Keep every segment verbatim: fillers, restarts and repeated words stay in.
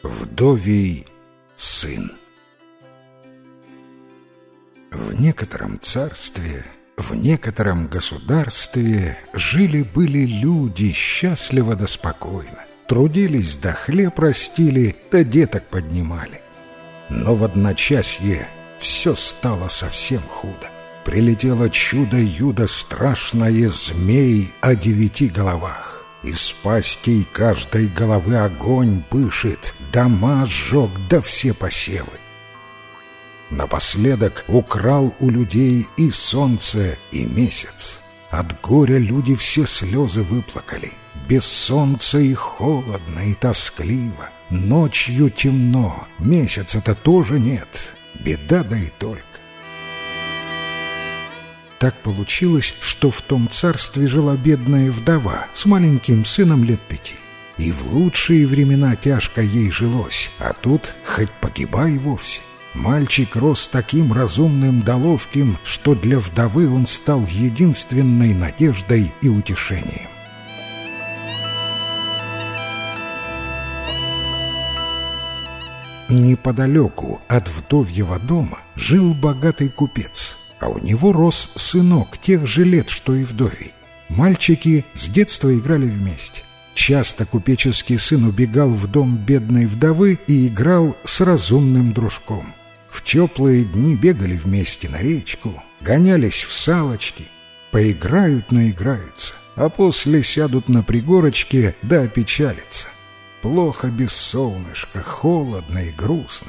Вдовий сын. В некотором царстве, в некотором государстве жили-были люди счастливо да спокойно, трудились да хлеб растили, да деток поднимали. Но в одночасье все стало совсем худо. Прилетело чудо-юдо страшное змей о девяти головах. Из пастей каждой головы огонь пышет, дома сжег, да все посевы. Напоследок украл у людей и солнце, и месяц. От горя люди все слезы выплакали. Без солнца и холодно, и тоскливо. Ночью темно, месяца-то тоже нет. Беда да и только. Так получилось, что в том царстве жила бедная вдова с маленьким сыном лет пяти. И в лучшие времена тяжко ей жилось, а тут хоть погибай вовсе. Мальчик рос таким разумным да ловким, что для вдовы он стал единственной надеждой и утешением. Неподалеку от вдовьего дома жил богатый купец, а у него рос сынок тех же лет, что и вдовий. Мальчики с детства играли вместе. Часто купеческий сын убегал в дом бедной вдовы и играл с разумным дружком. В теплые дни бегали вместе на речку, гонялись в салочки, поиграют, наиграются, а после сядут на пригорочке да опечалятся. Плохо без солнышка, холодно и грустно.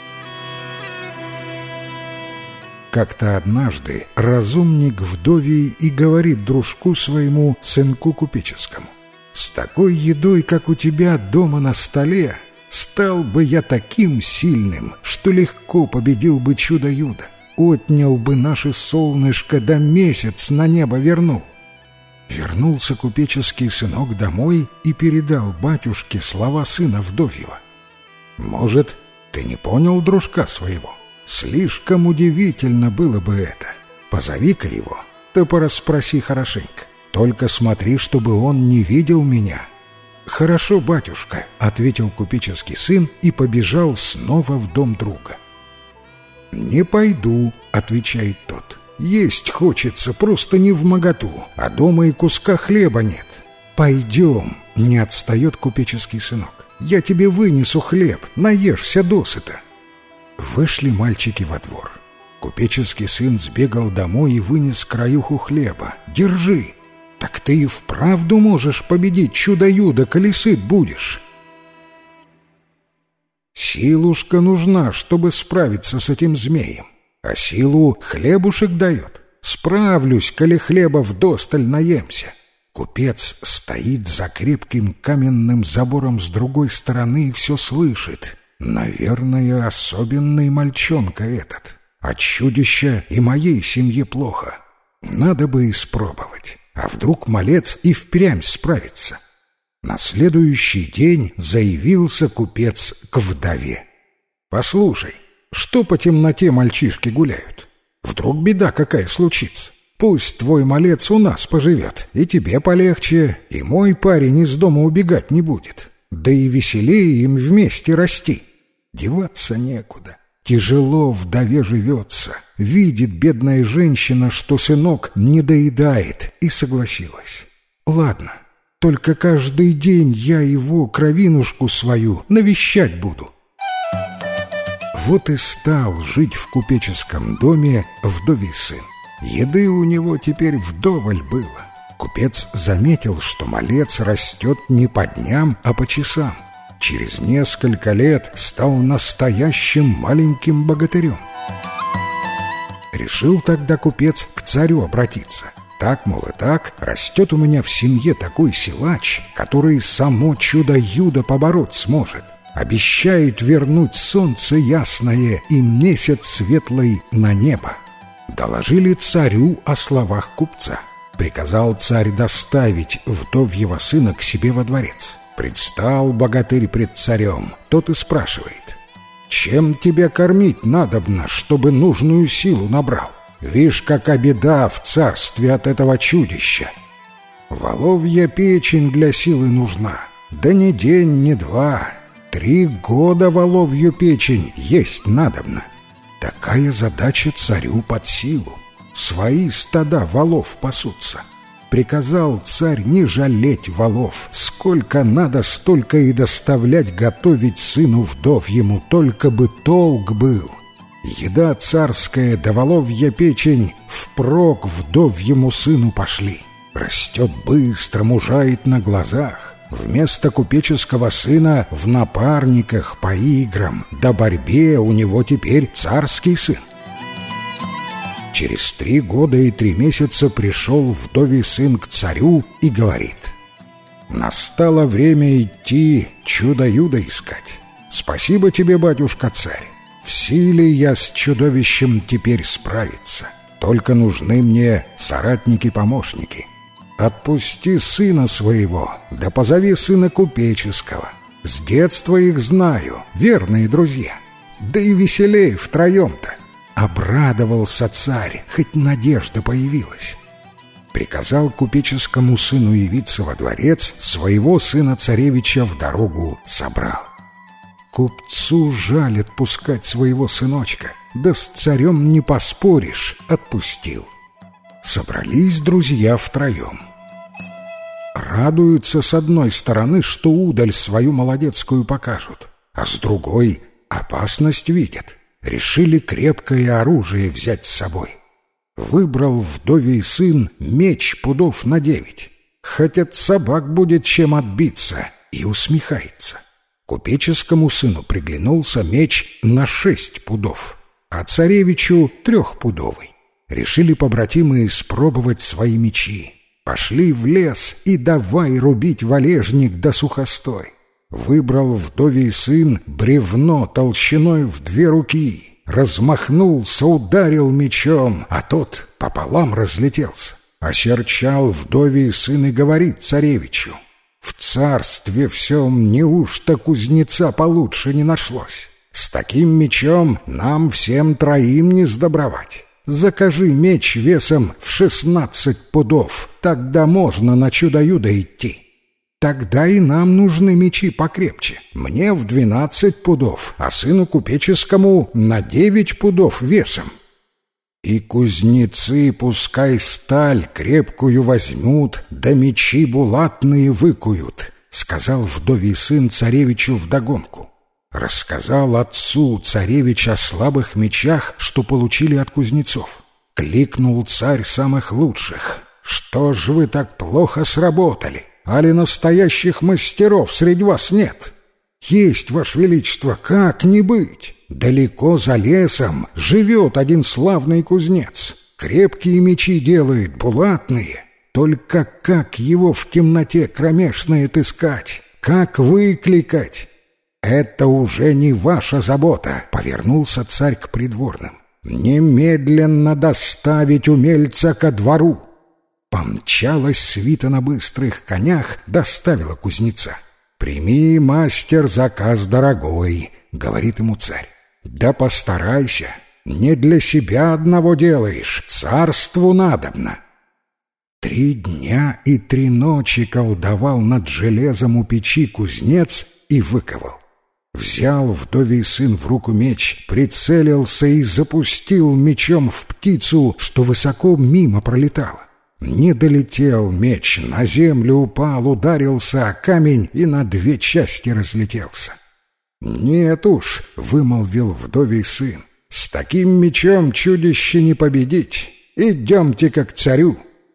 Как-то однажды разумник вдовий и говорит дружку своему, сынку купеческому: «С такой едой, как у тебя дома на столе, стал бы я таким сильным, что легко победил бы чудо-юдо, отнял бы наше солнышко, да месяц на небо вернул». Вернулся купеческий сынок домой и передал батюшке слова сына вдовьего. «Может, ты не понял дружка своего? Слишком удивительно было бы это. Позови-ка его, да порасспроси хорошенько. Только смотри, чтобы он не видел меня». «Хорошо, батюшка», — ответил купеческий сын и побежал снова в дом друга. «Не пойду», — отвечает тот. «Есть хочется, просто не вмоготу, а дома и куска хлеба нет». «Пойдем», — не отстает купеческий сынок. «Я тебе вынесу хлеб, наешься досыта». Вышли мальчики во двор. Купеческий сын сбегал домой и вынес краюху хлеба. «Держи! Так ты и вправду можешь победить чудо-юдо, коли сыт будешь». Силушка нужна, чтобы справиться с этим змеем, а силу хлебушек дает. Справлюсь, коли хлеба вдосталь наемся. Купец стоит за крепким каменным забором с другой стороны и все слышит. Наверное, особенный мальчонка этот. От чудища и моей семье плохо. Надо бы испробовать. А вдруг малец и впрямь справится? На следующий день заявился купец к вдове. «Послушай, что по темноте мальчишки гуляют? Вдруг беда какая случится? Пусть твой малец у нас поживет, и тебе полегче, и мой парень из дома убегать не будет. Да и веселее им вместе расти». Деваться некуда. Тяжело вдове живется. Видит бедная женщина, что сынок не доедает, и согласилась. «Ладно, только каждый день я его, кровинушку свою, навещать буду». Вот и стал жить в купеческом доме вдовий сын. Еды у него теперь вдоволь было. Купец заметил, что малец растет не по дням, а по часам. Через несколько лет стал настоящим маленьким богатырем. Решил тогда купец к царю обратиться. Так, мол, и так, растет у меня в семье такой силач, который само чудо-юдо побороть сможет. Обещает вернуть солнце ясное и месяц светлый на небо. Доложили царю о словах купца. Приказал царь доставить вдовьего сына к себе во дворец. Предстал богатырь пред царем. Тот и спрашивает: «Чем тебя кормить надобно, чтобы нужную силу набрал? Вишь, какая беда в царстве от этого чудища. Воловья печень для силы нужна, да не день, не два. Три года воловью печень есть надобно. Такая задача царю под силу. Свои стада волов пасутся. Приказал царь не жалеть волов. Сколько надо, столько и доставлять готовить сыну вдовьему, только бы толк был. Еда царская да воловья печень впрок вдовьему сыну пошли. Растет быстро, мужает на глазах. Вместо купеческого сына в напарниках по играм да борьбе у него теперь царский сын. Через три года и три месяца пришел вдовий сын к царю и говорит: «Настало время идти чудо-юдо искать. Спасибо тебе, батюшка-царь. В силе я с чудовищем теперь справиться. Только нужны мне соратники-помощники. Отпусти сына своего, да позови сына купеческого. С детства их знаю, верные друзья. Да и веселей втроем-то». Обрадовался царь, хоть надежда появилась. Приказал купеческому сыну явиться во дворец, своего сына-царевича в дорогу собрал. Купцу жаль отпускать своего сыночка, да с царем не поспоришь, отпустил. Собрались друзья втроем. Радуются с одной стороны, что удаль свою молодецкую покажут, а с другой опасность видят. Решили крепкое оружие взять с собой. Выбрал вдовий сын меч пудов на девять. Хоть от собак будет чем отбиться, и усмехается. Купеческому сыну приглянулся меч на шесть пудов, а царевичу трехпудовый. Решили побратимы испробовать свои мечи. Пошли в лес и давай рубить валежник да сухостой. Выбрал вдовий сын бревно толщиной в две руки, размахнулся, ударил мечом, а тот пополам разлетелся. Осерчал вдовий сын и говорит царевичу: «В царстве всем неужто кузнеца получше не нашлось? С таким мечом нам всем троим не сдобровать. Закажи меч весом в шестнадцать пудов, тогда можно на чудо-юдо идти». «Тогда и нам нужны мечи покрепче. Мне в двенадцать пудов, а сыну купеческому на девять пудов весом». «И кузнецы пускай сталь крепкую возьмут, да мечи булатные выкуют», — сказал вдовий сын царевичу вдогонку. Рассказал отцу царевич о слабых мечах, что получили от кузнецов. Кликнул царь самых лучших: «Что ж вы так плохо сработали? Али настоящих мастеров среди вас нет?» «Есть, ваше величество, как не быть? Далеко за лесом живет один славный кузнец. Крепкие мечи делает, булатные. Только как его в темноте кромешной отыскать? Как выкликать?» «Это уже не ваша забота», — повернулся царь к придворным. «Немедленно доставить умельца ко двору». Помчалась свита на быстрых конях, доставила кузнеца. «Прими, мастер, заказ дорогой», — говорит ему царь. «Да постарайся, не для себя одного делаешь, царству надобно». Три дня и три ночи колдовал над железом у печи кузнец и выковал. Взял вдовий сын в руку меч, прицелился и запустил мечом в птицу, что высоко мимо пролетала. Не долетел меч, на землю упал, ударился о камень и на две части разлетелся. «Нет уж», — вымолвил вдовий сын, — «с таким мечом чудище не победить. Идемте-ка к царю».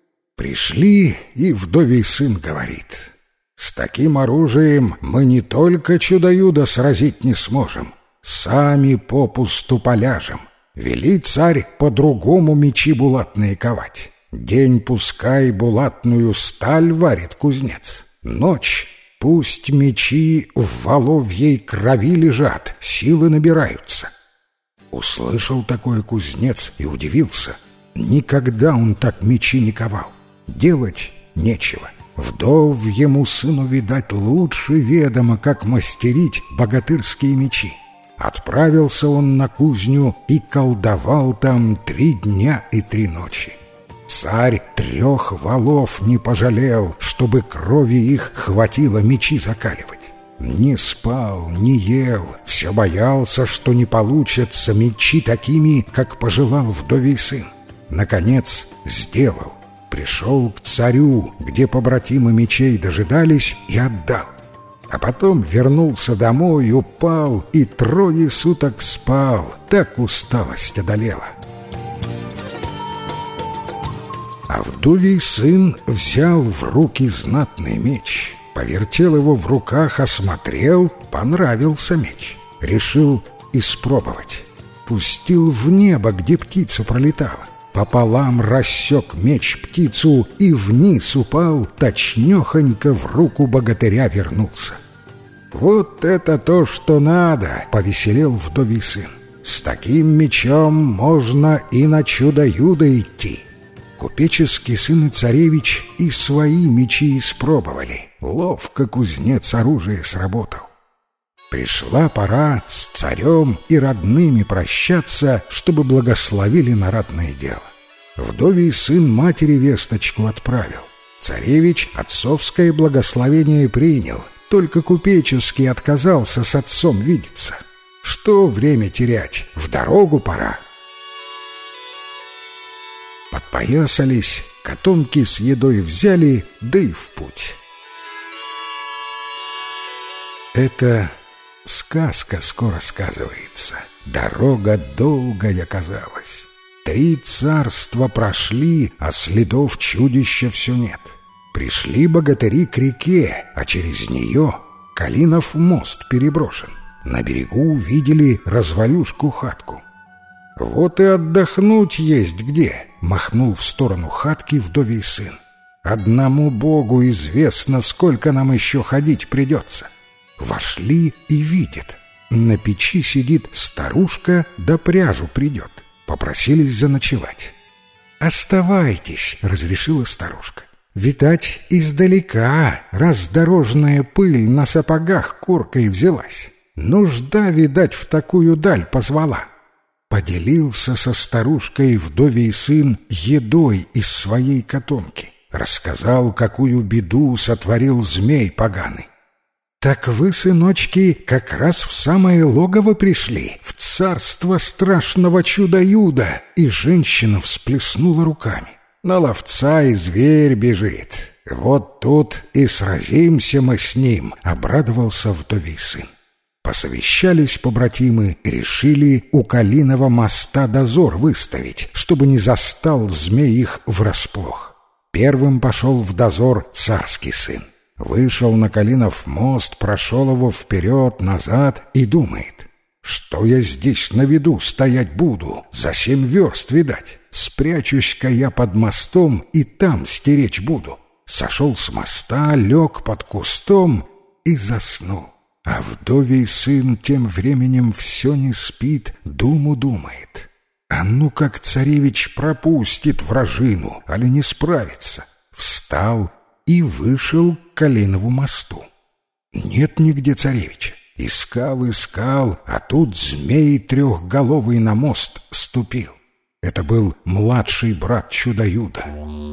Пришли, и вдовий сын говорит: «С таким оружием мы не только чудо-юдо сразить не сможем, сами попусту поляжем. Вели царь по-другому мечи булатные ковать. День пускай булатную сталь варит кузнец, ночь пусть мечи в воловьей крови лежат, силы набираются». Услышал такое кузнец и удивился. Никогда он так мечи не ковал. Делать нечего. Вдовьему сыну, видать, лучше ведомо, как мастерить богатырские мечи. Отправился он на кузню и колдовал там три дня и три ночи. Царь трех валов не пожалел, чтобы крови их хватило мечи закаливать. Не спал, не ел, все боялся, что не получатся мечи такими, как пожелал вдовий сын. Наконец сделал. Пришел к царю, где побратимы мечей дожидались, и отдал. А потом вернулся домой, упал и трое суток спал. Так усталость одолела. А вдовий сын взял в руки знатный меч, повертел его в руках, осмотрел, понравился меч. Решил испробовать. Пустил в небо, где птица пролетала. Пополам рассек меч птицу и вниз упал, точнёхонько в руку богатыря вернулся. «Вот это то, что надо!» — повеселел вдовий сын. «С таким мечом можно и на чудо-юдо идти». Купеческий сын и царевич и свои мечи испробовали. Ловко кузнец оружие сработал. Пришла пора с царем и родными прощаться, чтобы благословили на ратное дело. Вдовий сын матери весточку отправил. Царевич отцовское благословение принял, только купеческий отказался с отцом видеться. Что время терять, в дорогу пора. Подпоясались, котомки с едой взяли, да и в путь. Это сказка скоро сказывается. Дорога долгая казалась. Три царства прошли, а следов чудища все нет. Пришли богатыри к реке, а через нее Калинов мост переброшен. На берегу увидели развалюшку-хатку. «Вот и отдохнуть есть где», — махнул в сторону хатки вдовий сын. «Одному Богу известно, сколько нам еще ходить придется». Вошли и видят. На печи сидит старушка, да пряжу придет. Попросились заночевать. «Оставайтесь», — разрешила старушка. «Видать, издалека, раз дорожная пыль на сапогах куркой взялась. Нужда, видать, в такую даль позвала». Поделился со старушкой вдовий сын едой из своей котомки. Рассказал, какую беду сотворил змей поганый. «Так вы, сыночки, как раз в самое логово пришли, в царство страшного чудо-юда!» И женщина всплеснула руками. «На ловца и зверь бежит. Вот тут и сразимся мы с ним», — обрадовался вдовий сын. Посовещались побратимы и решили у Калиного моста дозор выставить, чтобы не застал змей их врасплох. Первым пошел в дозор царский сын. Вышел на Калинов мост, прошел его вперед-назад и думает: «Что я здесь на виду стоять буду? За семь верст, видать. Спрячусь-ка я под мостом и там стеречь буду». Сошел с моста, лег под кустом и заснул. А вдовий сын тем временем все не спит, думу думает. А ну как царевич пропустит вражину, али не справится. Встал и вышел к Калинову мосту. Нет нигде царевича. Искал, искал, а тут змей трехголовый на мост ступил. Это был младший брат чудо-юда.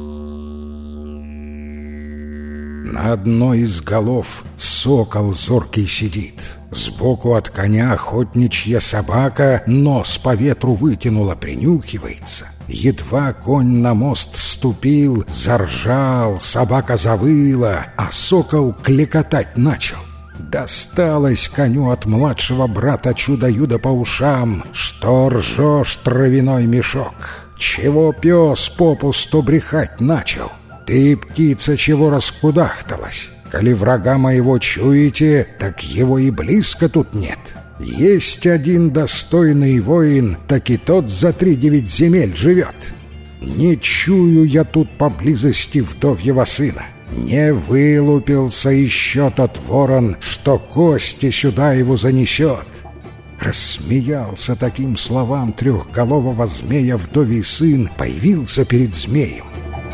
На одной из голов сокол зоркий сидит. Сбоку от коня охотничья собака нос по ветру вытянула, принюхивается. Едва конь на мост ступил, заржал, собака завыла, а сокол клекотать начал. Досталось коню от младшего брата чудо-юда по ушам. «Что ржешь, травяной мешок? Чего пес попусту брехать начал? Ты, птица, чего раскудахталась? Коли врага моего чуете, так его и близко тут нет. Есть один достойный воин, так и тот за три девять земель живет. Не чую я тут поблизости вдовьего сына. Не вылупился еще тот ворон, что кости сюда его занесет». Рассмеялся таким словам трехголового змея вдовий сын, появился перед змеем.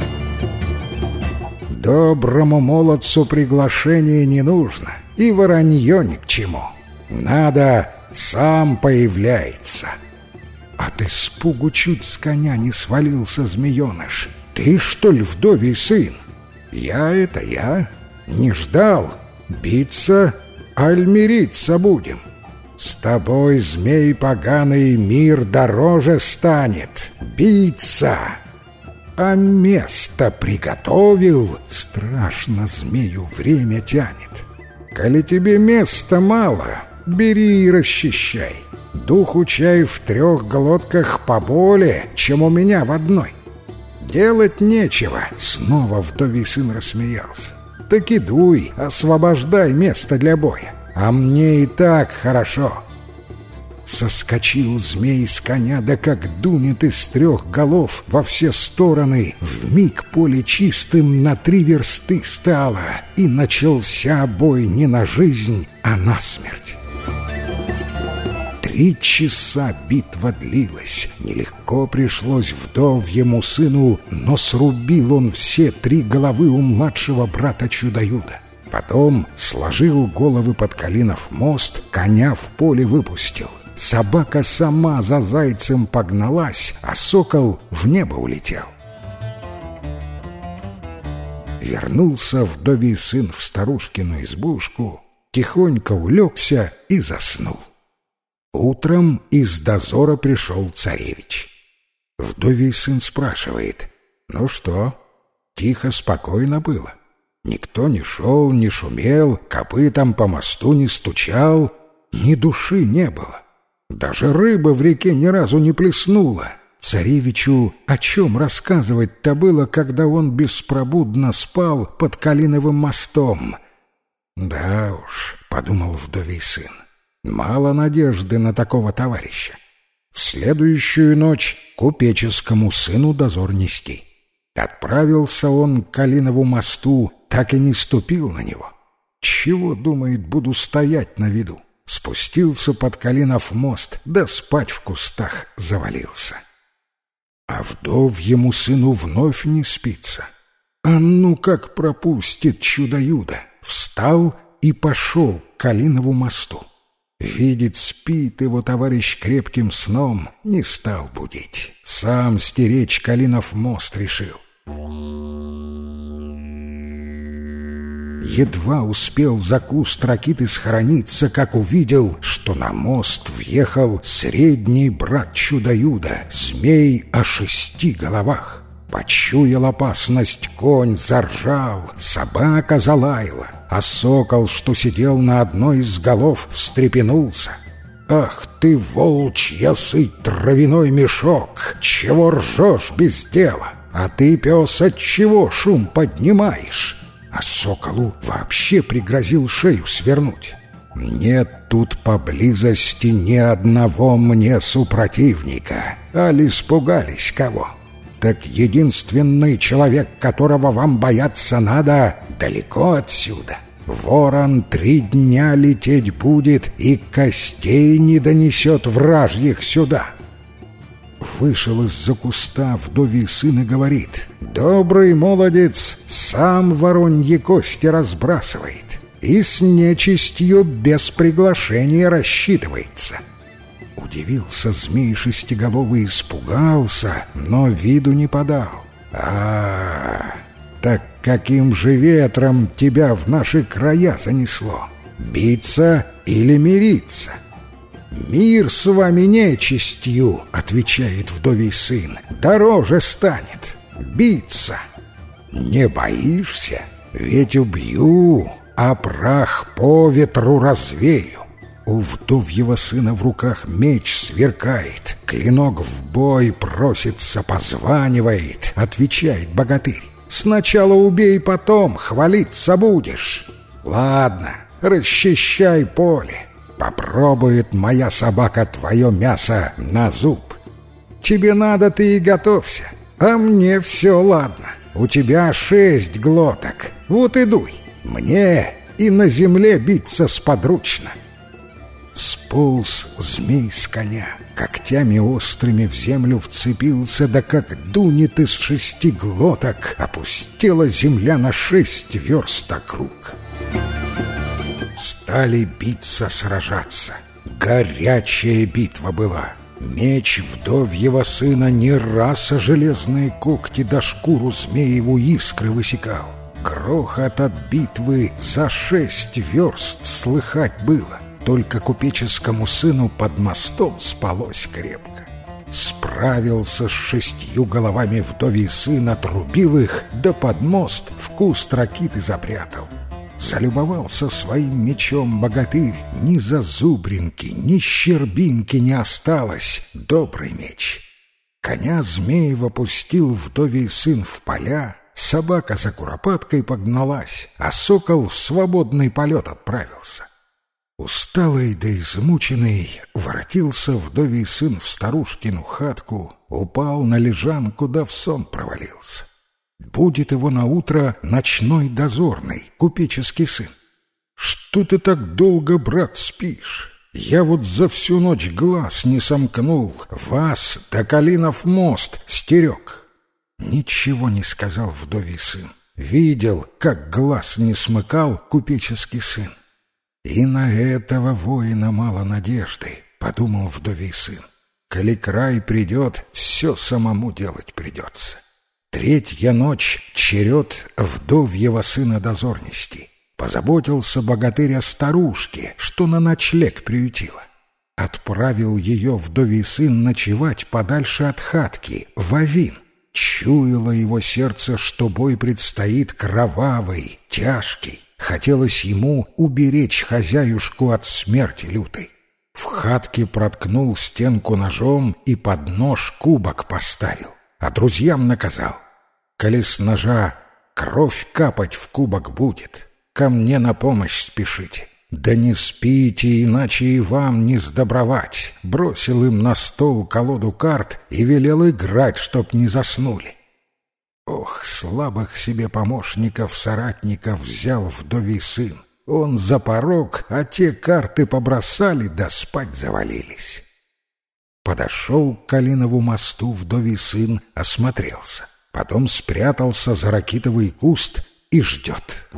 Доброму молодцу приглашение не нужно, и воронье ни к чему. Надо, сам появляется. От испугу чуть с коня не свалился змееныш. «Ты, что ли, вдовий сын?» «Я — это я. Не ждал. Биться, аль мириться будем? С тобой, змей поганый, мир дороже станет. Биться! А место приготовил, страшно змею время тянет. Коли тебе места мало, бери и расчищай. Духу чай в трех глотках поболее, чем у меня в одной. Делать нечего, снова вдовий сын рассмеялся. Так и дуй, освобождай место для боя, а мне и так хорошо. Соскочил змей с коня, да как дунет из трех голов во все стороны. Вмиг поле чистым на три версты стало, и начался бой не на жизнь, а на смерть. Три часа битва длилась. Нелегко пришлось вдовьему сыну, но срубил он все три головы у младшего брата Чудо-Юдо. Потом сложил головы под Калинов мост, коня в поле выпустил. Собака сама за зайцем погналась, а сокол в небо улетел. Вернулся вдовий сын в старушкину избушку, тихонько улегся и заснул. Утром из дозора пришел царевич. Вдовий сын спрашивает: «Ну что, тихо, спокойно было? Никто не шел, не шумел, копытом по мосту не стучал, ни души не было. Даже рыба в реке ни разу не плеснула». Царевичу о чем рассказывать-то было, когда он беспробудно спал под Калиновым мостом? «Да уж», — подумал вдовий сын, — «мало надежды на такого товарища». В следующую ночь купеческому сыну дозор нести. Отправился он к Калинову мосту, так и не ступил на него. Чего, думает, буду стоять на виду? Спустился под Калинов мост, да спать в кустах завалился. А вдовьему сыну вновь не спится. А ну как пропустит Чудо-Юдо! Встал и пошел к Калинову мосту. Видит, спит его товарищ крепким сном, не стал будить. Сам стеречь Калинов мост решил. Едва успел за куст ракиты схорониться, как увидел, что на мост въехал средний брат Чудо-Юдо, змей о шести головах. Почуял опасность, конь заржал, собака залаяла, а сокол, что сидел на одной из голов, встрепенулся. «Ах ты, волчья сыть, травяной мешок! Чего ржешь без дела? А ты, пес, отчего шум поднимаешь?» А соколу вообще пригрозил шею свернуть. «Нет тут поблизости ни одного мне супротивника, али испугались кого? Так единственный человек, которого вам бояться надо, далеко отсюда. Ворон три дня лететь будет и костей не донесет вражьих сюда». Вышел из-за куста вдовий сын и говорит: «Добрый молодец сам вороньи кости разбрасывает и с нечистью без приглашения рассчитывается». Удивился змей шестиголовый, испугался, но виду не подал. «А, так каким же ветром тебя в наши края занесло? Биться или мириться?» «Мир с вами нечистью, — отвечает вдовий сын, — дороже станет. Биться. Не боишься? Ведь убью, а прах по ветру развею». У вдовьего сына в руках меч сверкает, клинок в бой просится, позванивает. Отвечает богатырь: «Сначала убей, потом хвалиться будешь. Ладно, расчищай поле. Попробует моя собака твое мясо на зуб. Тебе надо, ты и готовься, а мне все ладно. У тебя шесть глоток, вот и дуй. Мне и на земле биться сподручно». Сполз змей с коня, когтями острыми в землю вцепился, да как дунет из шести глоток, опустела земля на шесть верст округ. Стали биться, сражаться. Горячая битва была. Меч вдовьего сына не раз о железные когти до шкуру змееву искры высекал. Грохот от битвы за шесть верст слыхать было. Только купеческому сыну под мостом спалось крепко. Справился с шестью головами вдовий сын, отрубил их, да под мост в куст ракиты запрятал. Залюбовался своим мечом богатырь, ни зазубринки, ни щербинки не осталось, добрый меч. Коня Змеева пустил вдовий сын в поля, собака за куропаткой погналась, а сокол в свободный полет отправился. Усталый да измученный воротился вдовий сын в старушкину хатку, упал на лежанку да в сон провалился. Будет его наутро ночной дозорный, купеческий сын. «Что ты так долго, брат, спишь? Я вот за всю ночь глаз не сомкнул, вас до Калинов мост стерег». Ничего не сказал вдовий сын. Видел, как глаз не смыкал купеческий сын. «И на этого воина мало надежды», — подумал вдовий сын. «Коли край придет, все самому делать придется». Третья ночь — черед вдовьего сына дозорности. Позаботился богатырь о старушке, что на ночлег приютила. Отправил ее вдовий сын ночевать подальше от хатки, в Авин. Чуяло его сердце, что бой предстоит кровавый, тяжкий. Хотелось ему уберечь хозяюшку от смерти лютой. В хатке проткнул стенку ножом и под нож кубок поставил, а друзьям наказал: «Коли с ножа кровь капать в кубок будет, ко мне на помощь спешите. Да не спите, иначе и вам не сдобровать». Бросил им на стол колоду карт и велел играть, чтоб не заснули. Ох, слабых себе помощников, соратников взял вдовий сын. Он за порог, а те карты побросали, да спать завалились. Подошел к Калинову мосту вдовий сын, осмотрелся. Потом спрятался за ракитовый куст и ждет.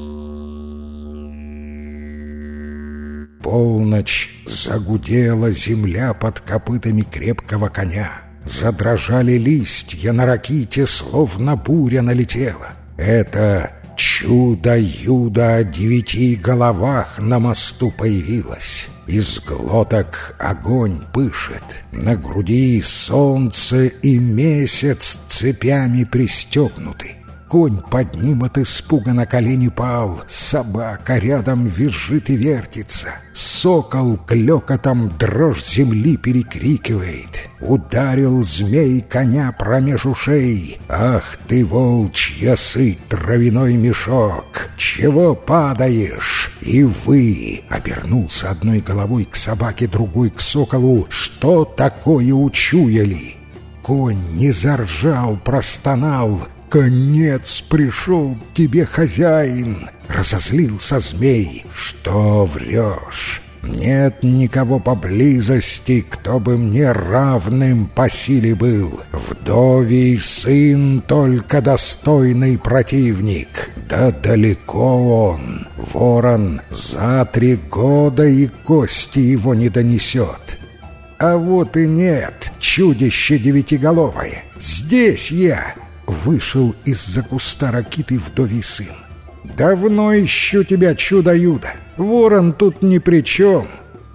Полночь, загудела земля под копытами крепкого коня. Задрожали листья на раките, словно буря налетела. Это чудо-юдо о девяти головах на мосту появилось. Из глоток огонь пышет, на груди солнце и месяц цепями пристегнуты. Конь под ним от испуга на колени пал, собака рядом визжит и вертится, сокол клёкотом дрожь земли перекрикивает. Ударил змей коня промеж ушей. «Ах ты, волчья сыть, травяной мешок! Чего падаешь?» «И вы!» — обернулся одной головой к собаке, другой к соколу. «Что такое учуяли?» Конь не заржал, простонал: «Конец пришел к тебе, хозяин!» Разозлился змей: «Что врешь? Нет никого поблизости, кто бы мне равным по силе был. Вдовий сын только достойный противник. Да далеко он, ворон, за три года и кости его не донесет. А вот и нет, чудище девятиголовое, здесь я!» Вышел из-за куста ракиты вдовий сын. «Давно ищу тебя, чудо-юдо. Ворон тут ни при чем».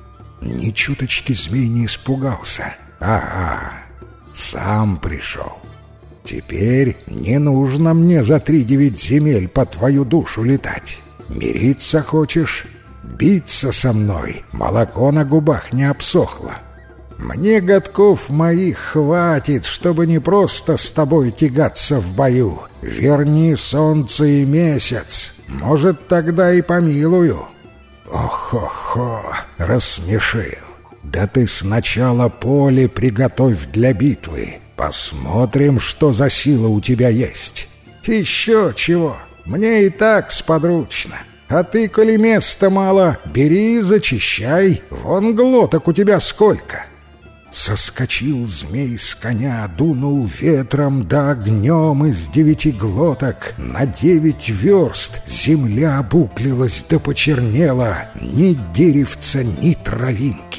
Ни чуточки змей не испугался. «Ага, сам пришел. Теперь не нужно мне за три девять земель по твою душу летать. Мириться хочешь? Биться со мной, молоко на губах не обсохло. Мне годков моих хватит, чтобы не просто с тобой тягаться в бою. Верни солнце и месяц, может, тогда и помилую». «Ох-хо-хо!» — рассмешил. «Да ты сначала поле приготовь для битвы. Посмотрим, что за сила у тебя есть». «Еще чего, мне и так сподручно. А ты, коли места мало, бери и зачищай. Вон глоток у тебя сколько». Соскочил змей с коня, дунул ветром да огнем из девяти глоток. На девять верст земля обуклилась да почернела, ни деревца, ни травинки.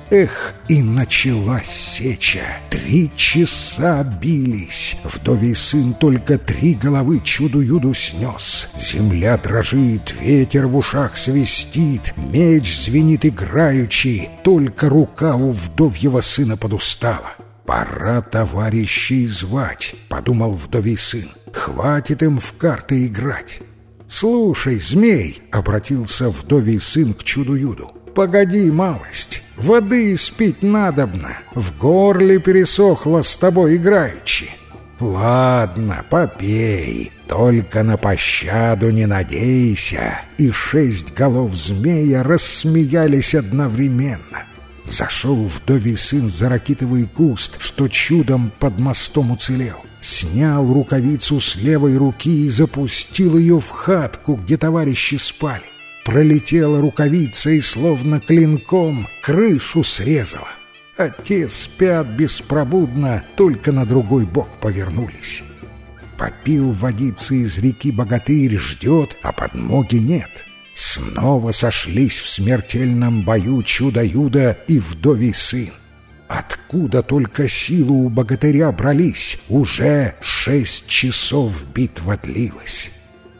Эх, и началась сеча. Три часа бились. Вдовий сын только три головы чуду-юду снес. Земля дрожит, ветер в ушах свистит, меч звенит играючи. Только рука у вдовьего сына подустала. «Пора товарищей звать», — подумал вдовий сын. «Хватит им в карты играть». «Слушай, змей», — обратился вдовий сын к чуду-юду, — «погоди малость, воды испить надобно, в горле пересохло с тобой играючи». «Ладно, попей, только на пощаду не надейся». И шесть голов змея рассмеялись одновременно. Зашел вдовий сын за ракитовый куст, что чудом под мостом уцелел. Снял рукавицу с левой руки и запустил ее в хатку, где товарищи спали. Пролетела рукавица и словно клинком крышу срезала. А те спят беспробудно, только на другой бок повернулись. Попил водицы из реки богатырь, ждет, а подмоги нет. Снова сошлись в смертельном бою чудо-юдо и вдовий сын. Откуда только силу у богатыря брались, уже шесть часов битва длилась.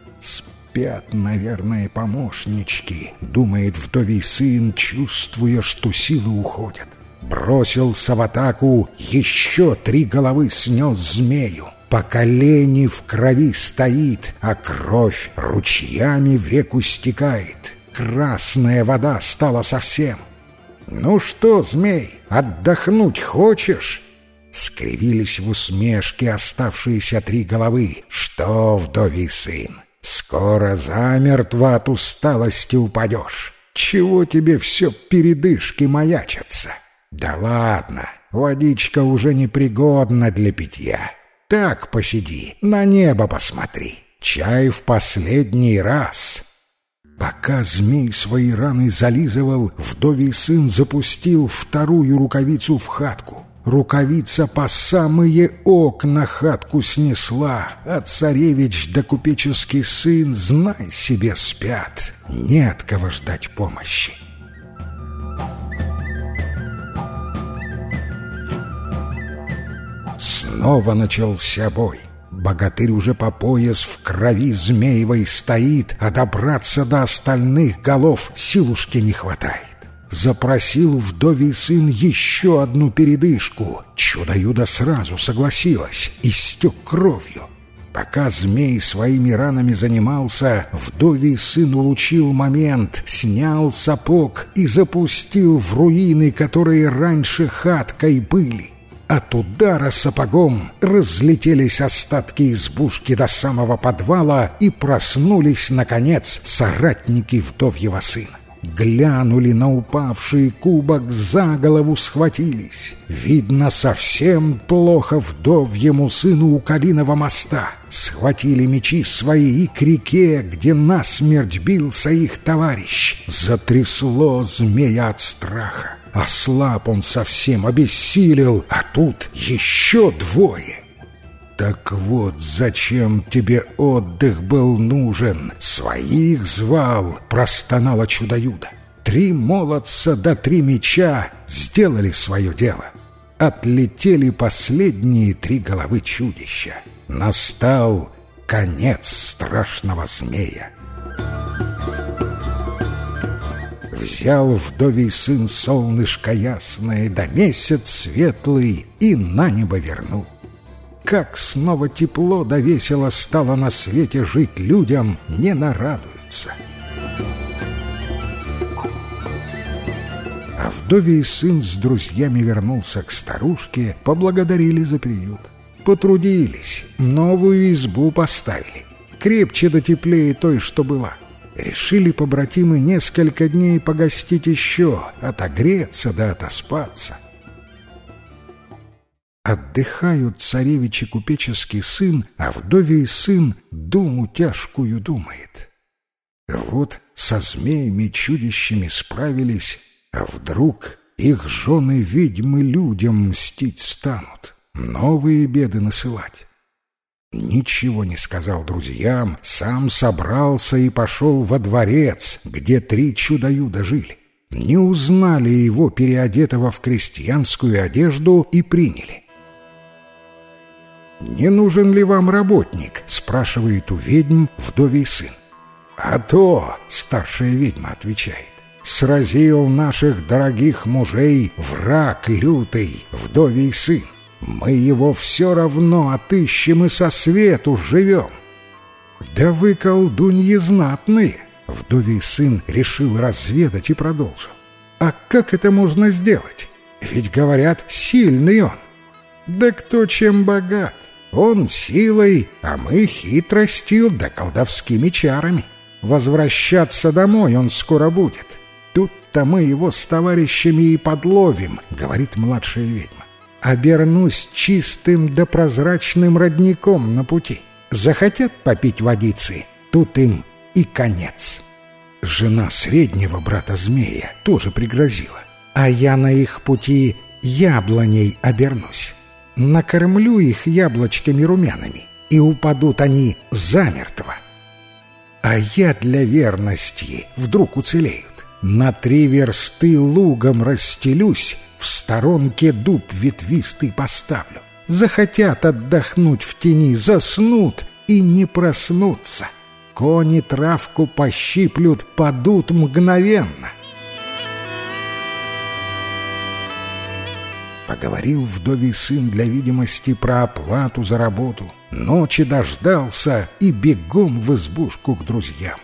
Спят, наверное, помощнички, думает вдовий сын, чувствуя, что силы уходят. Бросился в атаку, еще три головы снес змею. По колени в крови стоит, а кровь ручьями в реку стекает. Красная вода стала совсем. «Ну что, змей, отдохнуть хочешь?» Скривились в усмешке оставшиеся три головы. «Что, вдовий сын, скоро замертво от усталости упадешь? Чего тебе все передышки маячатся? Да ладно, водичка уже непригодна для питья. Так посиди, на небо посмотри. Чай в последний раз». Пока змей свои раны зализывал, вдовий сын запустил вторую рукавицу в хатку. Рукавица по самые окна хатку снесла, а царевич да купеческий сын, знай себе, спят. Не от кого ждать помощи. Снова начался бой. Богатырь уже по пояс в крови змеевой стоит, а добраться до остальных голов силушки не хватает. Запросил вдовий сын еще одну передышку. Чудо-юдо сразу согласилась, истек кровью. Пока змей своими ранами занимался, вдовий сын улучил момент, снял сапог и запустил в руины, которые раньше хаткой были. От удара сапогом разлетелись остатки избушки до самого подвала, и проснулись, наконец, соратники вдовьего сына. Глянули на упавший кубок, за голову схватились. Видно, совсем плохо вдовьему сыну у Калиного моста. Схватили мечи свои и к реке, где насмерть бился их товарищ. Затрясло змея от страха. Ослаб он совсем, обессилел, а тут еще двое. «Так вот, зачем тебе отдых был нужен? Своих звал!» — простонало чудо-юдо. Три молодца да три меча сделали свое дело. Отлетели последние три головы чудища. Настал конец страшного змея. Взял вдовий сын солнышко ясное, да месяц светлый, и на небо вернул. Как снова тепло да весело стало на свете жить людям, не нарадуются. А вдовий сын с друзьями вернулся к старушке, поблагодарили за приют. Потрудились, новую избу поставили, крепче да теплее той, что была. Решили побратимы несколько дней погостить еще, отогреться да отоспаться. Отдыхают царевич и купеческий сын, а вдовий сын думу тяжкую думает. Вот со змеями-чудищами справились, а вдруг их жены-ведьмы людям мстить станут, новые беды насылать. Ничего не сказал друзьям, сам собрался и пошел во дворец, где три чудо-юдо жили. не узнали его, переодетого в крестьянскую одежду, и приняли. «Не нужен ли вам работник?» — спрашивает у ведьм вдовий сын. «А то», — старшая ведьма отвечает, — «сразил наших дорогих мужей враг лютый, вдовий сын. Мы его все равно отыщем и со свету живем». «Да вы, колдуньи, знатные!» — вдовий сын решил разведать и продолжил. «А как это можно сделать? Ведь, говорят, сильный он». «Да кто чем богат? Он силой, а мы хитростью да колдовскими чарами. Возвращаться домой он скоро будет. Тут-то мы его с товарищами и подловим», — говорит младшая ведьма. «Обернусь чистым да прозрачным родником на пути. Захотят попить водицы, тут им и конец». Жена среднего брата змея тоже пригрозила. «А я на их пути яблоней обернусь. Накормлю их яблочками румяными, и упадут они замертво. А я для верности вдруг уцелеют. На три версты лугом расстелюсь, в сторонке дуб ветвистый поставлю. Захотят отдохнуть в тени, заснут и не проснутся. Кони травку пощиплют, падут мгновенно». Поговорил вдовий сын для видимости про оплату за работу. Ночи дождался и бегом в избушку к друзьям.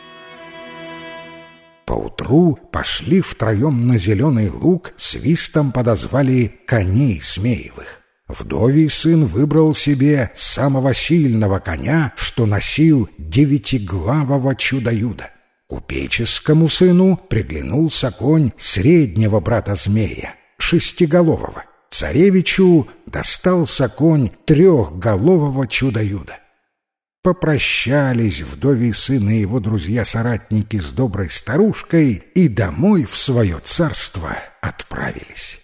Поутру пошли втроем на зеленый луг, свистом подозвали коней Змеевых. Вдовий сын выбрал себе самого сильного коня, что носил девятиглавого чудо-юда. Купеческому сыну приглянулся конь среднего брата змея, шестиголового. Царевичу достался конь трехголового чудо-юда. Попрощались вдовий сын и его друзья-соратники с доброй старушкой и домой в свое царство отправились.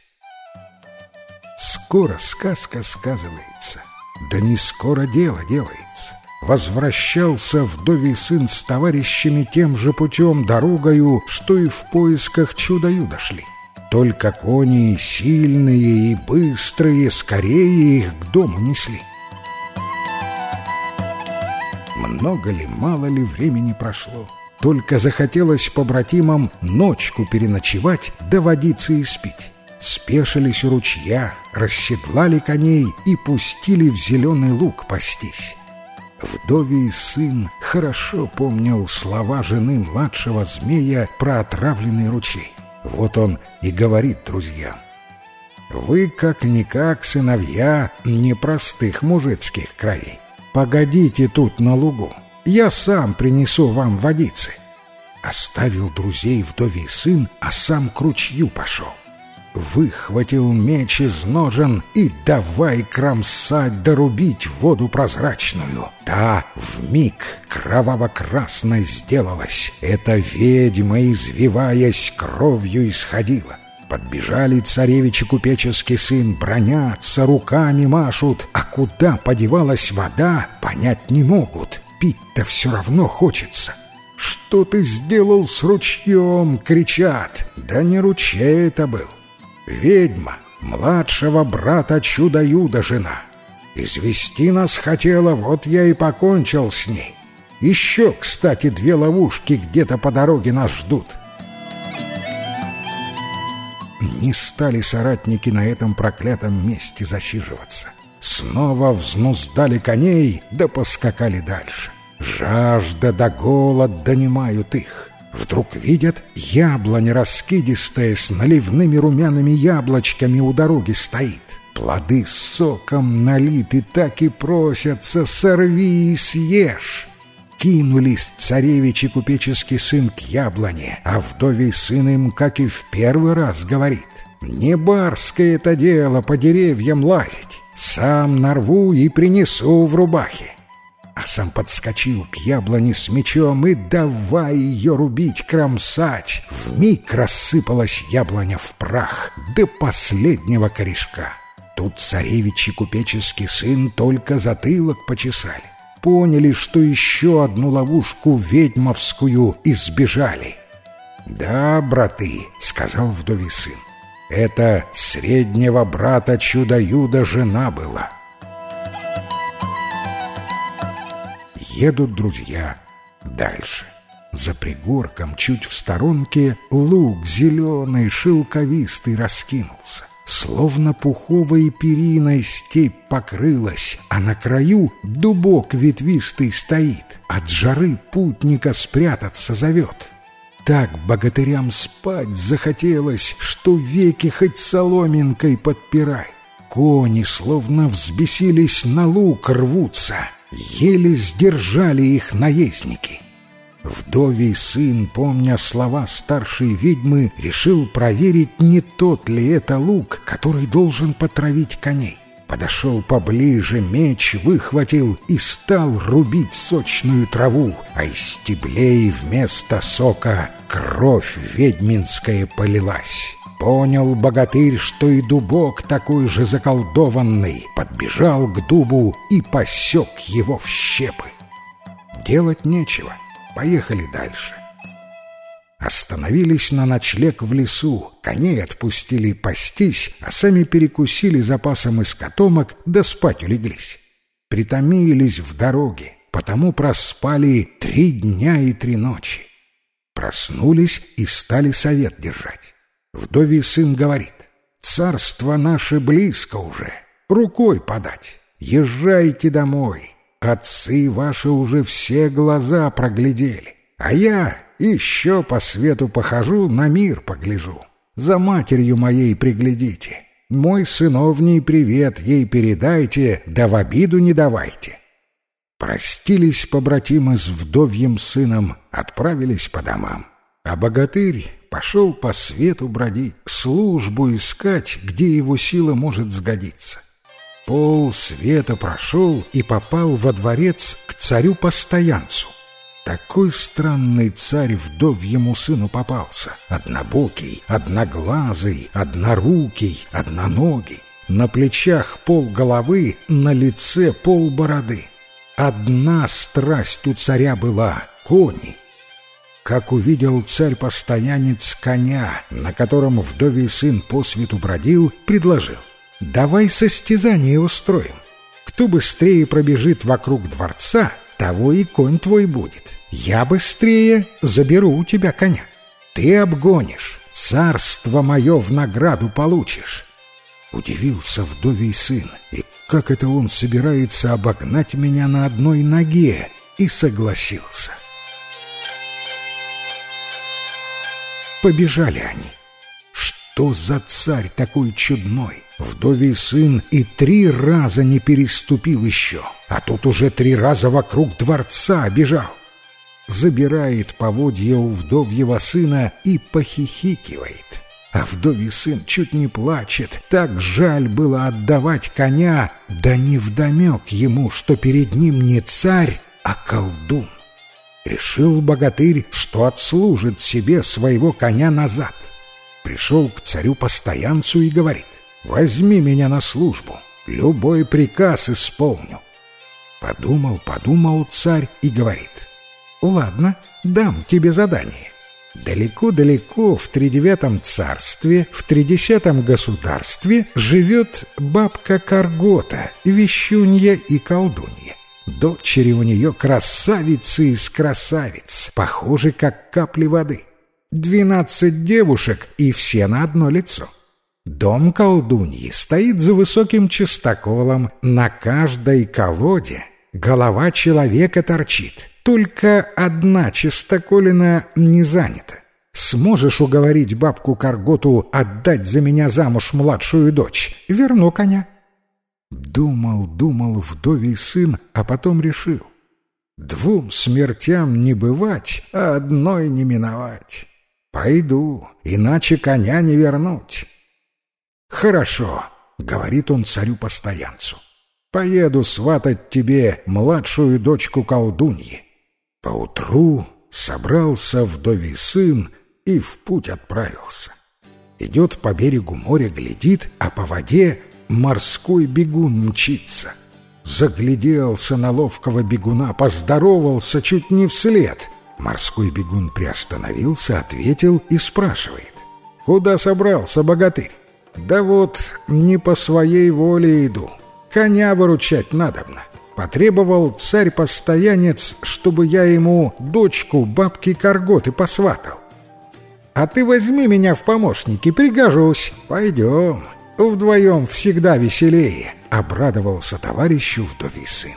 Скоро сказка сказывается, да не скоро дело делается. Возвращался вдовий сын с товарищами тем же путем, дорогою, что и в поисках чудо-юда шли. Только кони сильные и быстрые скорее их к дому несли. Много ли, мало ли времени прошло, только захотелось побратимам ночку переночевать да водицы испить. Спешились у ручья, расседлали коней и пустили в зеленый луг пастись. Вдовий сын хорошо помнил слова жены младшего змея про отравленный ручей. Вот он и говорит друзьям: «Вы, как-никак, сыновья непростых мужицких кровей. Погодите тут на лугу, я сам принесу вам водицы». Оставил друзей вдовий сын, а сам к ручью пошел. Выхватил меч из ножен и давай кромсать да рубить воду прозрачную. Та вмиг кроваво-красной сделалась. Эта ведьма, извиваясь, кровью исходила. Подбежали царевич и купеческий сын, бранятся, руками машут, а куда подевалась вода, понять не могут. Пить-то все равно хочется. «Что ты сделал с ручьем?» — кричат. Да не ручей это был. Ведьма, младшего брата чудо-юда жена. Извести нас хотела, вот я и покончил с ней. Еще, кстати, две ловушки где-то по дороге нас ждут. Не стали соратники на этом проклятом месте засиживаться. Снова взнуздали коней, да поскакали дальше. Жажда да голод донимают их. Вдруг видят, яблоня раскидистая с наливными румяными яблочками у дороги стоит. Плоды с соком налиты, так и просятся: сорви и съешь. Кинулись царевич и купеческий сын к яблоне, а вдовий сын им, как и в первый раз, говорит: «Не барское это дело по деревьям лазить, сам нарву и принесу в рубахе». А сам подскочил к яблоне с мечом и давай ее рубить, кромсать. Вмиг рассыпалась яблоня в прах до последнего корешка. Тут царевич и купеческий сын только затылок почесали. Поняли, что еще одну ловушку ведьмовскую избежали. «Да, браты», — сказал вдовий сын, — «это среднего брата Чудо-Юдо жена была». Едут друзья дальше. За пригорком, чуть в сторонке, луг зеленый, шелковистый раскинулся. Словно пуховой периной степь покрылась, а на краю дубок ветвистый стоит, от жары путника спрятаться зовет. Так богатырям спать захотелось, что веки хоть соломинкой подпирай. Кони словно взбесились, на луг рвутся, еле сдержали их наездники. Вдовий сын, помня слова старшей ведьмы, решил проверить, не тот ли это лук, который должен потравить коней. Подошел поближе, меч выхватил и стал рубить сочную траву, а из стеблей вместо сока кровь ведьминская полилась. Понял богатырь, что и дубок такой же заколдованный, подбежал к дубу и посек его в щепы. Делать нечего. Поехали дальше. Остановились на ночлег в лесу, коней отпустили пастись, а сами перекусили запасом из котомок, да спать улеглись. Притомились в дороге, потому проспали три дня и три ночи. Проснулись и стали совет держать. Вдовий сын говорит: «Царство наше близко уже, рукой подать. Езжайте домой. Отцы ваши уже все глаза проглядели, а я еще по свету похожу, на мир погляжу. За матерью моей приглядите. Мой сыновний привет ей передайте, да в обиду не давайте». Простились побратимы с вдовьим сыном, отправились по домам. А богатырь пошел по свету бродить, службу искать, где его сила может сгодиться. Пол света прошел и попал во дворец к царю-постоянцу. Такой странный царь вдовьему сыну попался. Однобокий, одноглазый, однорукий, одноногий. На плечах полголовы, на лице полбороды. Одна страсть у царя была — кони. Как увидел царь-постоянец коня, на котором вдовий сын по свету бродил, предложил: «Давай состязание устроим. Кто быстрее пробежит вокруг дворца, того и конь твой будет. Я быстрее заберу у тебя коня. Ты обгонишь, царство мое в награду получишь». Удивился вдовий сын, и как это он собирается обогнать меня на одной ноге, и согласился. Побежали они. Что за царь такой чудной? Вдовий сын и три раза не переступил еще, а тут уже три раза вокруг дворца обежал. Забирает поводья у вдовьего сына и похихикивает. А вдовий сын чуть не плачет, так жаль было отдавать коня, да невдомек ему, что перед ним не царь, а колдун. Решил богатырь, что отслужит себе своего коня назад. Пришел к царю-постоянцу и говорит: «Возьми меня на службу, любой приказ исполню». Подумал, подумал царь и говорит: «Ладно, дам тебе задание. Далеко-далеко в тридевятом царстве, в тридесятом государстве живет бабка Каргота, вещунья и колдунья. Дочери у нее красавицы из красавиц, похожи как капли воды. Двенадцать девушек, и все на одно лицо. Дом колдуньи стоит за высоким чистоколом, на каждой колоде голова человека торчит. Только одна чистоколина не занята. Сможешь уговорить бабку Карготу отдать за меня замуж младшую дочь? Верну коня». Думал, думал вдовий сын, а потом решил: двум смертям не бывать, а одной не миновать. Пойду, иначе коня не вернуть. «Хорошо», — говорит он царю-постоянцу, «поеду сватать тебе младшую дочку колдуньи». Поутру собрался вдовий сын и в путь отправился. Идет по берегу моря, глядит, а по воде морской бегун мчится. Загляделся на ловкого бегуна, поздоровался чуть не вслед. Морской бегун приостановился, ответил и спрашивает: «Куда собрался, богатырь?» «Да вот не по своей воле иду. Коня выручать надобно. Потребовал царь-постоянец, чтобы я ему дочку бабки Карготы посватал. А ты возьми меня в помощники, пригожусь. Пойдем. Вдвоем всегда веселее», — обрадовался товарищу вдовий сын.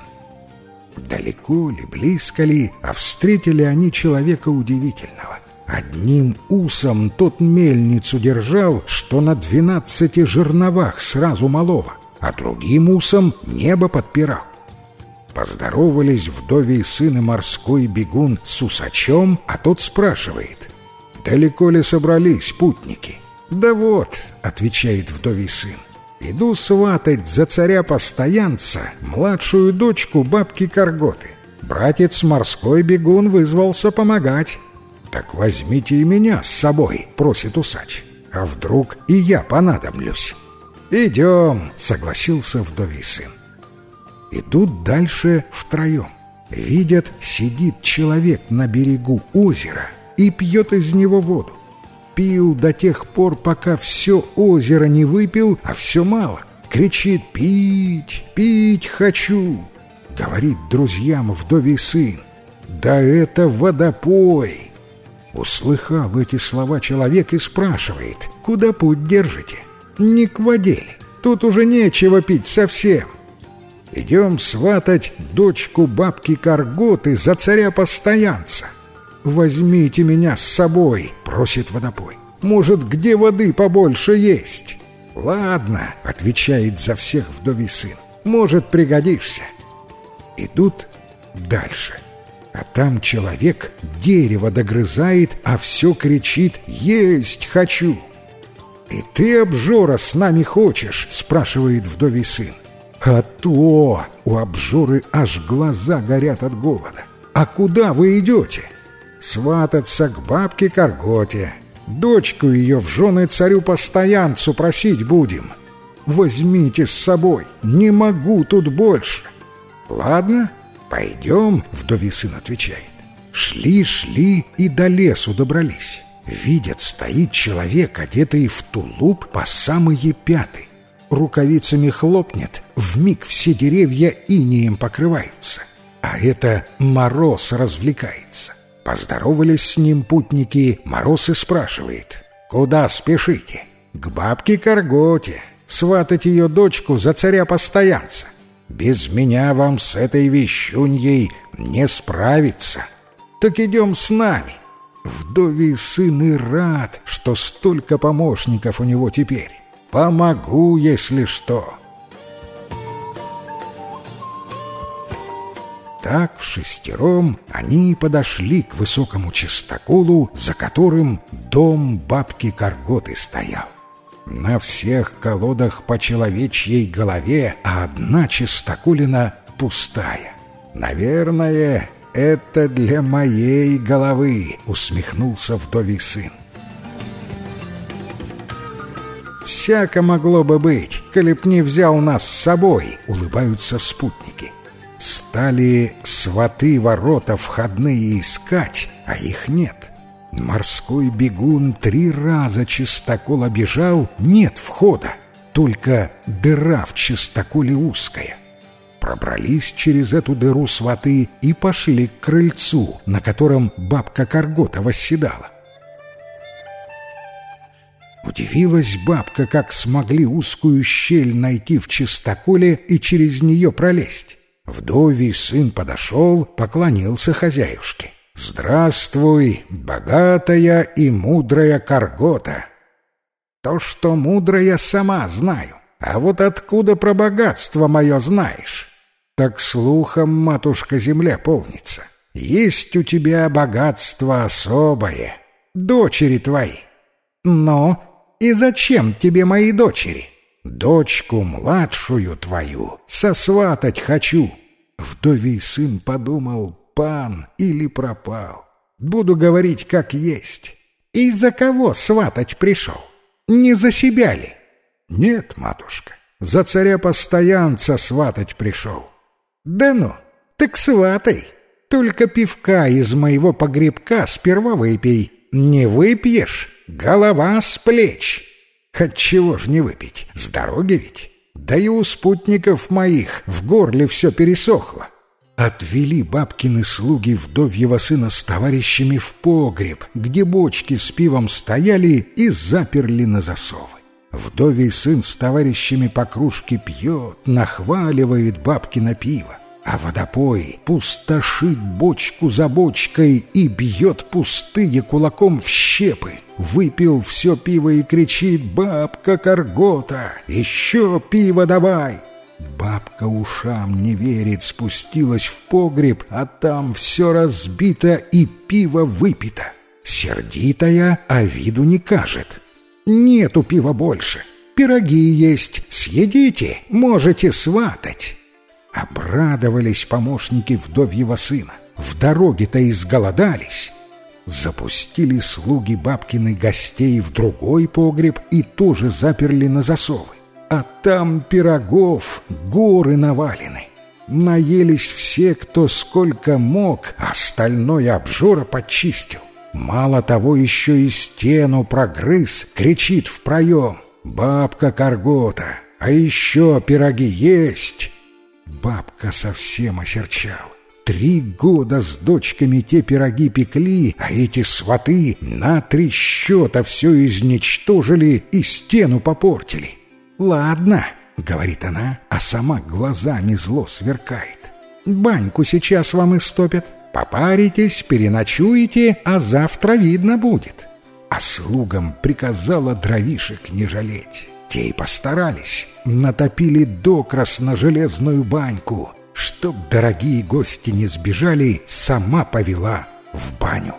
Далеко ли, близко ли, а встретили они человека удивительного. Одним усом тот мельницу держал, что на двенадцати жерновах сразу мололо, а другим усом небо подпирал. Поздоровались вдовий сын и морской бегун с усачом, а тот спрашивает: «Далеко ли собрались путники?» «Да вот», — отвечает вдовий сын, «иду сватать за царя-постоянца младшую дочку бабки Карготы. Братец морской бегун вызвался помогать». «Так возьмите и меня с собой», — просит усач. «А вдруг и я понадоблюсь?» «Идем», — согласился вдовий сын. Идут дальше втроем. Видят, сидит человек на берегу озера и пьет из него воду. Пил до тех пор, пока все озеро не выпил, а все мало. Кричит: «Пить, пить хочу!» Говорит друзьям вдовий сын: «Да это водопой!» Услыхал эти слова человек и спрашивает: «Куда путь держите?» «Не к воде ли? Тут уже нечего пить совсем. Идем сватать дочку бабки Карготы за царя-постоянца». «Возьмите меня с собой», — просит водопой. «Может, где воды побольше есть?» «Ладно», — отвечает за всех вдовий сын. «Может, пригодишься». Идут дальше. А там человек дерево догрызает, а все кричит: «Есть хочу!» «И ты, обжора, с нами хочешь?» — спрашивает вдовий сын. «А то!» — у обжоры аж глаза горят от голода. «А куда вы идете?» «Свататься к бабке Карготе. Дочку ее в жены царю-постоянцу просить будем. Возьмите с собой, не могу тут больше». «Ладно, пойдем», — вдовий сын отвечает. Шли, шли и до лесу добрались. Видят, стоит человек, одетый в тулуп по самые пяты. Рукавицами хлопнет, вмиг все деревья инеем покрываются. А это Мороз развлекается. Поздоровались с ним путники. Мороз и спрашивает: «Куда спешите?» «К бабке Карготе. Сватать ее дочку за царя-постоянца. Без меня вам с этой вещуньей не справиться. Так идем с нами». Вдовий сын и рад, что столько помощников у него теперь. «Помогу, если что». Так вшестером они подошли к высокому чистоколу, за которым дом бабки Карготы стоял. На всех колодах по человечьей голове, а одна чистоколина пустая. «Наверное, это для моей головы», — усмехнулся вдовий сын. «Всяко могло бы быть, коли б не взял нас с собой», — улыбаются спутники. Стали сваты ворота входные искать, а их нет. Морской бегун три раза чистокол обежал, нет входа, только дыра в чистоколе узкая. Пробрались через эту дыру сваты и пошли к крыльцу, на котором бабка Каргота восседала. Удивилась бабка, как смогли узкую щель найти в чистоколе и через нее пролезть. Вдовий сын подошел, поклонился хозяюшке. «Здравствуй, богатая и мудрая Каргота!» «То, что мудрая, сама знаю. А вот откуда про богатство мое знаешь?» «Так слухом, матушка, земля полнится. Есть у тебя богатство особое. Дочери твои». «Но и зачем тебе мои дочери?» «Дочку младшую твою сосватать хочу». Вдовий сын подумал: пан или пропал. Буду говорить как есть. «И за кого сватать пришел? Не за себя ли?» «Нет, матушка, за царя-постоянца сватать пришел». «Да ну, так сватай. Только пивка из моего погребка сперва выпей. Не выпьешь — голова с плеч. Отчего ж не выпить? С дороги ведь. Да и у спутников моих в горле все пересохло. Отвели бабкины слуги вдовьего сына с товарищами в погреб, где бочки с пивом стояли, и заперли на засовы. Вдовий сын с товарищами по кружке пьет, нахваливает бабкино пиво, а водопой пустошит бочку за бочкой и бьет пустые кулаком в щепы. Выпил все пиво и кричит: «Бабка Каргота, еще пиво давай!» Бабка ушам не верит, спустилась в погреб, а там все разбито и пиво выпито. Сердитая, а виду не кажет. «Нету пива больше, пироги есть, съедите, можете сватать». Обрадовались помощники вдовьего сына, в дороге-то изголодались. Запустили слуги бабкины гостей в другой погреб и тоже заперли на засовы. А там пирогов горы навалены. Наелись все, кто сколько мог, остальное обжора подчистил. Мало того, еще и стену прогрыз, кричит в проем: «Бабка Каргота, а еще пироги есть!» Бабка совсем осерчала. Три года с дочками те пироги пекли, а эти сваты на три счета все изничтожили и стену попортили. «Ладно», — говорит она, а сама глазами зло сверкает. «Баньку сейчас вам истопят. Попаритесь, переночуете, а завтра видно будет». А слугам приказала дровишек не жалеть. Те и постарались, натопили докрасна железную баньку. Чтоб дорогие гости не сбежали, сама повела в баню.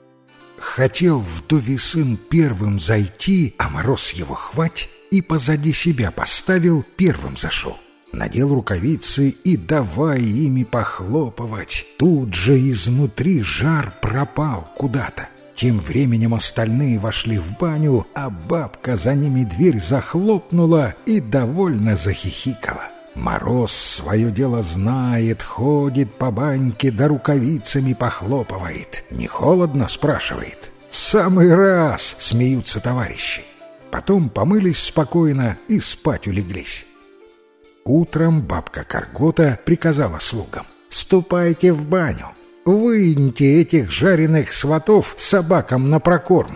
Хотел вдовий сын первым зайти, а мороз его хвать, и позади себя поставил, первым зашел. Надел рукавицы и давай ими похлопывать. Тут же изнутри жар пропал куда-то. Тем временем остальные вошли в баню, а бабка за ними дверь захлопнула и довольно захихикала. Мороз свое дело знает, ходит по баньке да рукавицами похлопывает. «Не холодно?» — спрашивает. «В самый раз!» — смеются товарищи. Потом помылись спокойно и спать улеглись. Утром бабка Каргота приказала слугам: «Ступайте в баню, выньте этих жареных сватов собакам на прокорм».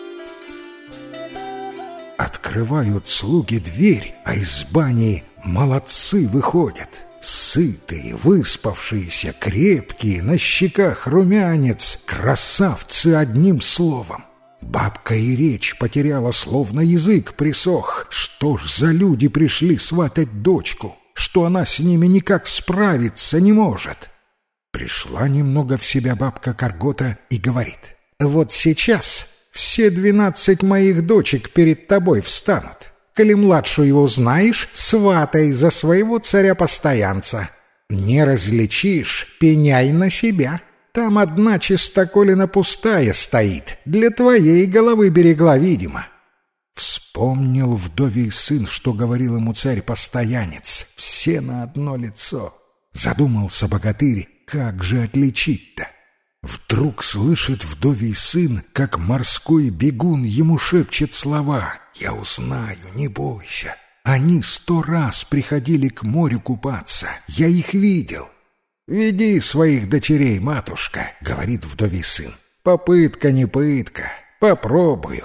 Открывают слуги дверь, а из бани молодцы выходят. Сытые, выспавшиеся, крепкие, на щеках румянец, красавцы одним словом. Бабка и речь потеряла, словно язык присох. Что ж за люди пришли сватать дочку, что она с ними никак справиться не может? Пришла немного в себя бабка Каргота и говорит: «Вот сейчас все двенадцать моих дочек перед тобой встанут. Коли младшую узнаешь, сватай за своего царя-постоянца. Не различишь, пеняй на себя. Там одна чистоколина пустая стоит, для твоей головы берегла, видимо». Вспомнил вдовий сын, что говорил ему царь-постоянец. Все на одно лицо. Задумался богатырь, как же отличить-то? Вдруг слышит вдовий сын, как морской бегун ему шепчет слова: «Я узнаю, не бойся. Они сто раз приходили к морю купаться. Я их видел». «Веди своих дочерей, матушка», — говорит вдовий сын. «Попытка не пытка. Попробую».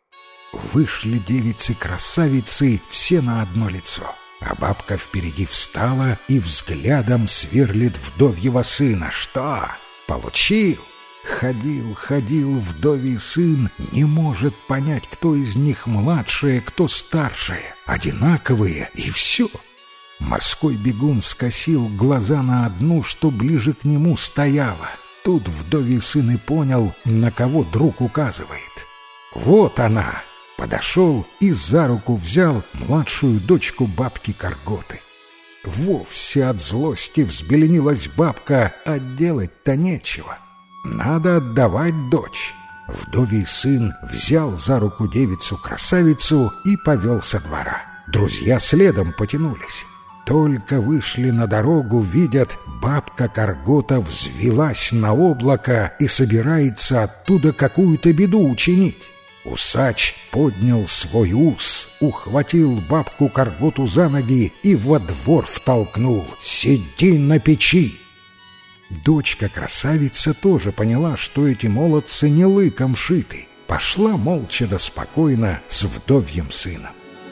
Вышли девицы-красавицы все на одно лицо, а бабка впереди встала и взглядом сверлит вдовьего сына. «Что? Получил?» Ходил, ходил вдовий сын, не может понять, кто из них младшее, кто старшее. Одинаковые, и все. Морской бегун скосил глаза на одну, что ближе к нему стояла. Тут вдовий сын и понял, на кого друг указывает. «Вот она!» Подошел и за руку взял младшую дочку бабки Карготы. Вовсе от злости взбеленилась бабка, а делать-то нечего. Надо отдавать дочь. Вдовий сын взял за руку девицу-красавицу и повел со двора. Друзья следом потянулись. Только вышли на дорогу, видят, бабка Каргота взвилась на облако и собирается оттуда какую-то беду учинить. Усач поднял свой ус, ухватил бабку Карготу за ноги и во двор втолкнул: «Сиди на печи!» Дочка-красавица тоже поняла, что эти молодцы не лыком шиты. Пошла молча да спокойно с вдовьим сыном.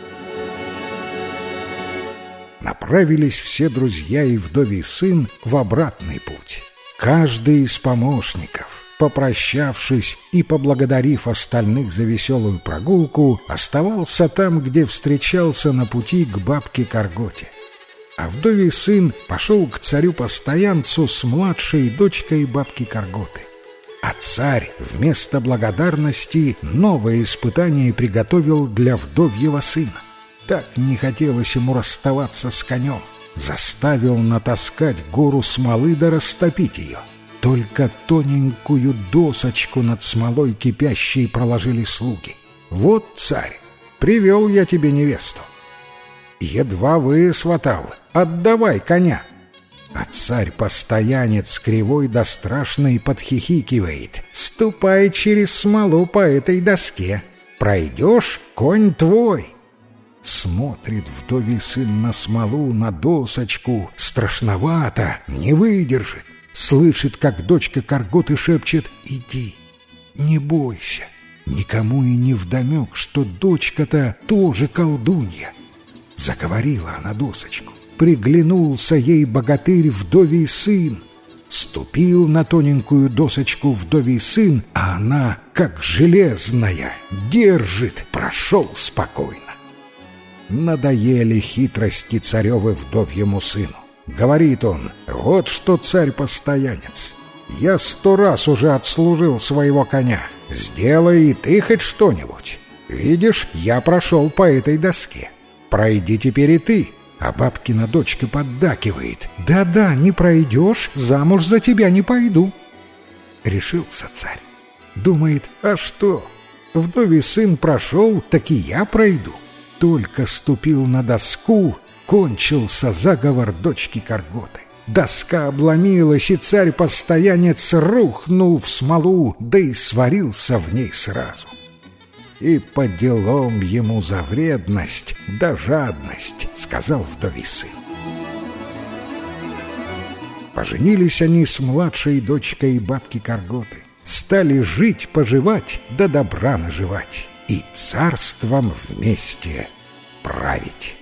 Направились все друзья и вдовий сын в обратный путь. Каждый из помощников, попрощавшись и поблагодарив остальных за веселую прогулку, оставался там, где встречался на пути к бабке Карготе. А вдовий сын пошел к царю-постоянцу с младшей дочкой бабки Карготы. А царь вместо благодарности новое испытание приготовил для вдовьего сына. Так не хотелось ему расставаться с конем. Заставил натаскать гору смолы да растопить ее. Только тоненькую досочку над смолой кипящей проложили слуги. «Вот, царь, привел я тебе невесту». «Едва высватал, отдавай коня». А царь-постоянец кривой да страшный подхихикивает: «Ступай через смолу по этой доске. Пройдешь — конь твой». Смотрит вдовий сын на смолу, на досочку. Страшновато, не выдержит. Слышит, как дочка Карготы шепчет: «Иди, не бойся». Никому и не вдомек, что дочка-то тоже колдунья. Заговорила она досочку. Приглянулся ей богатырь вдовий сын. Ступил на тоненькую досочку вдовий сын, а она, как железная, держит, прошел спокойно. Надоели хитрости царевы вдовьему сыну. Говорит он: «Вот что, царь-постоянец, я сто раз уже отслужил своего коня. Сделай и ты хоть что-нибудь. Видишь, я прошел по этой доске. Пройди теперь и ты». А бабкина дочка поддакивает: «Да-да, не пройдешь, замуж за тебя не пойду». Решился царь. Думает: а что, вдовий сын прошел, так и я пройду. Только ступил на доску, кончился заговор дочки Карготы. Доска обломилась, и царь-постоянец рухнул в смолу, да и сварился в ней сразу. И по делам ему за вредность да жадность, сказал вдовий сын. Поженились они с младшей дочкой бабки Карготы. Стали жить-поживать, да добра наживать, и царством вместе править.